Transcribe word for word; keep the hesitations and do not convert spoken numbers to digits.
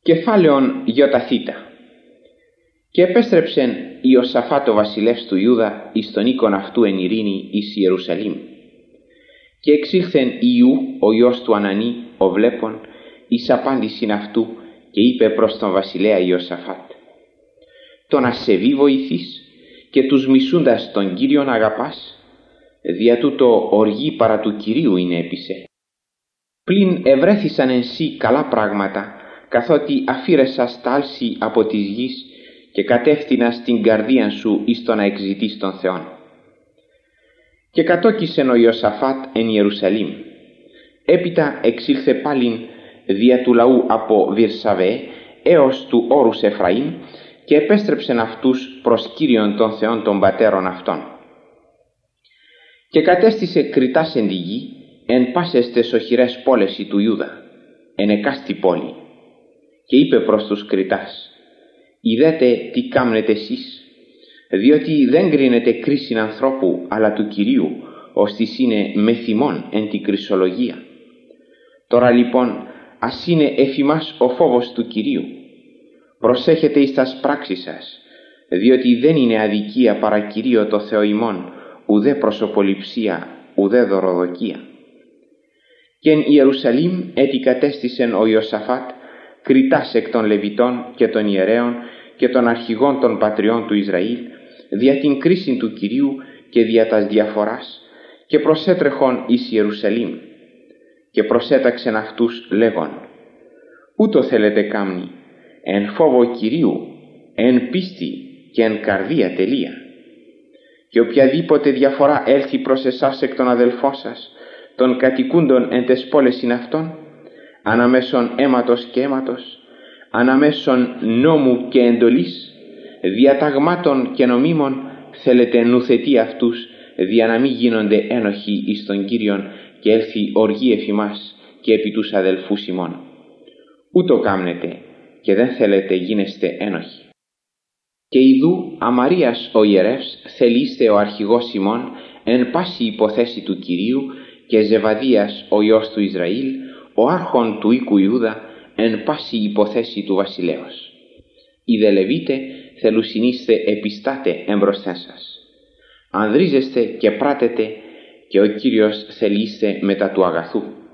Κεφάλαιον Ιωταθήτα. Και επέστρεψεν Ιωσαφάτ ο βασιλεύς του Ιούδα εις τον οίκον αυτού εν ειρήνη εις Ιερουσαλήμ. Και εξήλθεν Ιού ο Υιός του Ανανή ο βλέπων εις απάντησιν αυτού και είπε προς τον βασιλέα Ιωσαφάτ: «Τον ασεβή βοηθείς και τους μισούντας τον Κύριον αγαπάς, δια τούτο οργή παρά του Κυρίου είναι έπισε. Πλην ευρέθησαν εν σύ καλά πράγματα, καθότι αφήρεσας τάλση από της γης και κατεύθυνας την καρδίαν σου εις το να εξητείς τον Θεόν». Και κατόκισεν ο Ιωσαφάτ εν Ιερουσαλήμ. Έπειτα εξήλθε πάλιν δια του λαού από Βυρσαβέ έως του όρους Εφραήμ και επέστρεψεν αυτούς προς Κύριον των Θεών των πατέρων αυτών. Και κατέστησε κριτάς εν τη γη, εν πάσες τες οχυρές πόλεσι του Ιούδα, εν εκάστη πόλη, και είπε προς τους κριτάς: «Ιδέτε τι κάμνετε εσείς, διότι δεν κρίνετε κρίσιν ανθρώπου, αλλά του Κυρίου, ώστις είναι με θυμόν εν τη κρυσολογία. Τώρα λοιπόν ας είναι εφημάς ο φόβος του Κυρίου. Προσέχετε εις τας πράξεις σας, διότι δεν είναι αδικία παρά Κυρίω το Θεό ημών, ουδέ προσωποληψία, ουδέ δωροδοκία». Και εν Ιερουσαλήμ έτι κατέστησεν ο Ιωσαφάτ κριτάς εκ των Λεβιτών και των ιερέων και των αρχηγών των πατριών του Ισραήλ δια την κρίσιν του Κυρίου και δια τας διαφοράς, και προσέτρεχον εις Ιερουσαλήμ, και προσέταξεν αυτούς λέγον: «Ούτω θέλετε κάμνη, εν φόβο Κυρίου, εν πίστη και εν καρδία τελεία. Και οποιαδήποτε διαφορά έλθει προς εσάς εκ των αδελφών σας, των κατοικούντων εν τες πόλεσιν αυτών, αναμέσων αίματος και αίματος, αναμέσων νόμου και εντολής, διαταγμάτων και νομίμων, θέλετε νουθετεί αυτούς, δια να μην γίνονται ένοχοι εις τον Κύριον και έλθει οργή εφημάς και επί τους αδελφούς ημών. Ούτω κάμνετε και δεν θέλετε γίνεστε ένοχοι. Και ιδού Αμαρίας ο ιερεύς θελείστε ο αρχηγός ημών εν πάση υποθέση του Κυρίου, και Ζεβαδίας ο Υιός του Ισραήλ, ο άρχον του οίκου Ιούδα, εν πάση υποθέση του βασιλέως. Οι δε Λεβίτε θελουσινείστε επιστάτε εμπροσθέν σας. Ανδρίζεστε και πράτετε, και ο Κύριος θελείστε μετά του αγαθού.